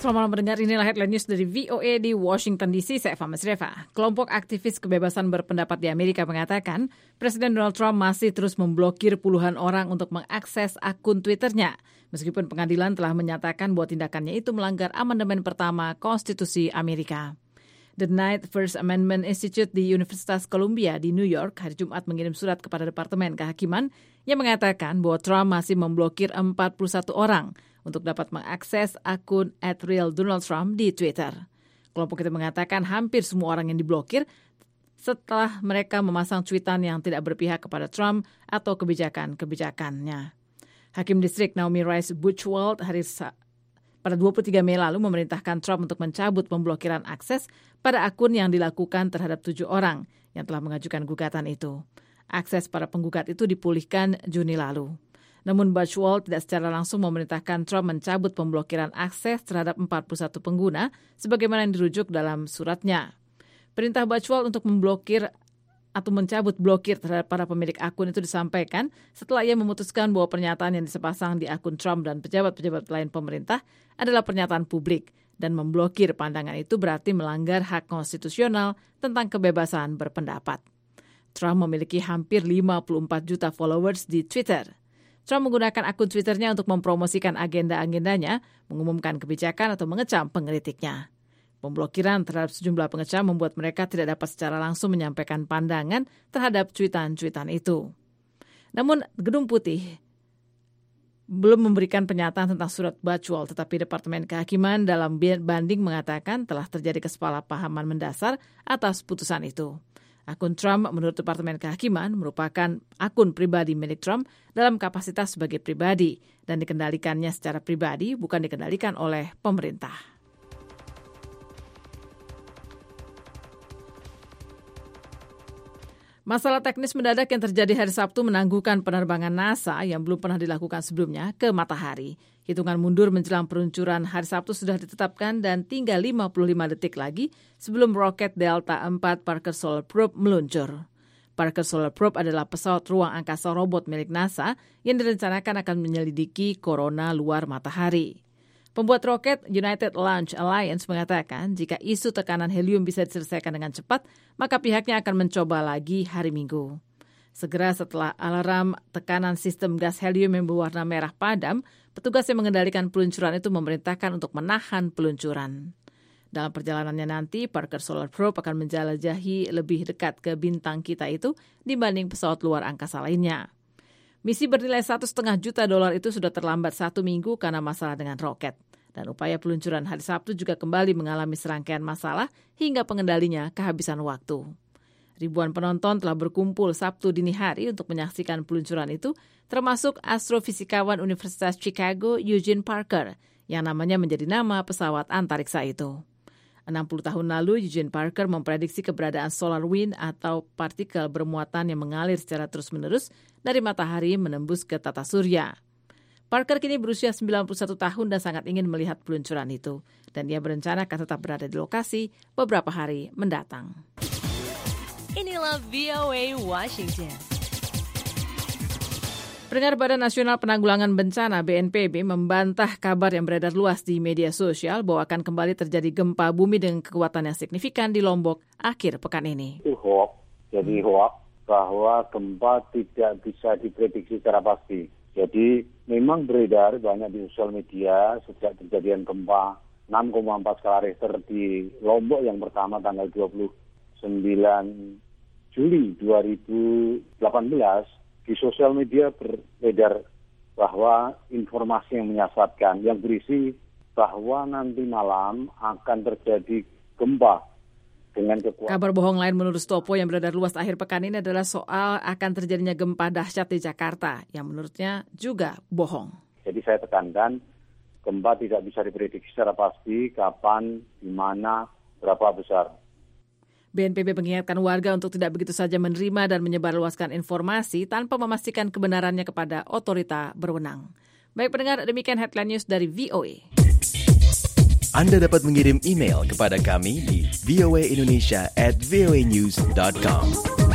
selamat malam mendengar. Inilah headline news dari VOA di Washington DC. Saya Eva Masreva. Kelompok aktivis kebebasan berpendapat di Amerika mengatakan Presiden Donald Trump masih terus memblokir puluhan orang untuk mengakses akun Twitternya. Meskipun pengadilan telah menyatakan bahwa tindakannya itu melanggar amandemen pertama Konstitusi Amerika. The Ninth First Amendment Institute di Universitas Columbia di New York hari Jumat mengirim surat kepada Departemen Kehakiman yang mengatakan bahwa Trump masih memblokir 41 orang untuk dapat mengakses akun @RealDonaldTrump di Twitter. Kelompok itu mengatakan hampir semua orang yang diblokir setelah mereka memasang tweetan yang tidak berpihak kepada Trump atau kebijakan-kebijakannya. Hakim Distrik Naomi Rice Buchwald pada 23 Mei lalu memerintahkan Trump untuk mencabut pemblokiran akses pada akun yang dilakukan terhadap 7 orang yang telah mengajukan gugatan itu. Akses para penggugat itu dipulihkan Juni lalu. Namun Buchwald tidak secara langsung memerintahkan Trump mencabut pemblokiran akses terhadap 41 pengguna sebagaimana yang dirujuk dalam suratnya. Perintah Buchwald untuk memblokir atau mencabut blokir terhadap para pemilik akun itu disampaikan setelah ia memutuskan bahwa pernyataan yang disepasang di akun Trump dan pejabat-pejabat lain pemerintah adalah pernyataan publik dan memblokir pandangan itu berarti melanggar hak konstitusional tentang kebebasan berpendapat. Trump memiliki hampir 54 juta followers di Twitter. Trump menggunakan akun Twitternya untuk mempromosikan agenda-agendanya, mengumumkan kebijakan atau mengecam pengkritiknya. Pemblokiran terhadap sejumlah pengecam membuat mereka tidak dapat secara langsung menyampaikan pandangan terhadap cuitan-cuitan itu. Namun, Gedung Putih belum memberikan pernyataan tentang surat Buchwald, tetapi Departemen Kehakiman dalam banding mengatakan telah terjadi kesalahpahaman mendasar atas putusan itu. Akun Trump menurut Departemen Kehakiman merupakan akun pribadi milik Trump dalam kapasitas sebagai pribadi dan dikendalikannya secara pribadi, bukan dikendalikan oleh pemerintah. Masalah teknis mendadak yang terjadi hari Sabtu menangguhkan penerbangan NASA yang belum pernah dilakukan sebelumnya ke matahari. Hitungan mundur menjelang peluncuran hari Sabtu sudah ditetapkan dan tinggal 55 detik lagi sebelum roket Delta IV Parker Solar Probe meluncur. Parker Solar Probe adalah pesawat ruang angkasa robot milik NASA yang direncanakan akan menyelidiki korona luar matahari. Pembuat roket United Launch Alliance mengatakan jika isu tekanan helium bisa diselesaikan dengan cepat, maka pihaknya akan mencoba lagi hari Minggu. Segera setelah alarm tekanan sistem gas helium yang berwarna merah padam, petugas yang mengendalikan peluncuran itu memerintahkan untuk menahan peluncuran. Dalam perjalanannya nanti, Parker Solar Probe akan menjelajahi lebih dekat ke bintang kita itu dibanding pesawat luar angkasa lainnya. Misi bernilai $1,5 juta itu sudah terlambat 1 minggu karena masalah dengan roket. Dan upaya peluncuran hari Sabtu juga kembali mengalami serangkaian masalah hingga pengendalinya kehabisan waktu. Ribuan penonton telah berkumpul Sabtu dini hari untuk menyaksikan peluncuran itu, termasuk astrofisikawan Universitas Chicago Eugene Parker, yang namanya menjadi nama pesawat antariksa itu. 60 tahun lalu, Eugene Parker memprediksi keberadaan solar wind atau partikel bermuatan yang mengalir secara terus-menerus dari matahari menembus ke tata surya. Parker kini berusia 91 tahun dan sangat ingin melihat peluncuran itu. Dan dia berencana akan tetap berada di lokasi beberapa hari mendatang. Inilah VOA Washington. Pendengar Badan Nasional Penanggulangan Bencana BNPB membantah kabar yang beredar luas di media sosial bahwa akan kembali terjadi gempa bumi dengan kekuatan yang signifikan di Lombok akhir pekan ini. Itu hoax, jadi hoax bahwa gempa tidak bisa diprediksi secara pasti. Jadi memang beredar banyak di sosial media sejak kejadian gempa 6,4 skala Richter di Lombok yang pertama tanggal 29 Juli 2018. Di sosial media beredar bahwa informasi yang menyesatkan yang berisi bahwa nanti malam akan terjadi gempa dengan kekuatan. Kabar bohong lain menurut Stopo yang beredar luas akhir pekan ini adalah soal akan terjadinya gempa dahsyat di Jakarta yang menurutnya juga bohong. Jadi saya tekankan gempa tidak bisa diprediksi secara pasti kapan, di mana, berapa besar. BNPB mengingatkan warga untuk tidak begitu saja menerima dan menyebarluaskan informasi tanpa memastikan kebenarannya kepada otorita berwenang. Baik pendengar, demikian headline news dari VOA. Anda dapat mengirim email kepada kami di voaindonesia@voanews.com.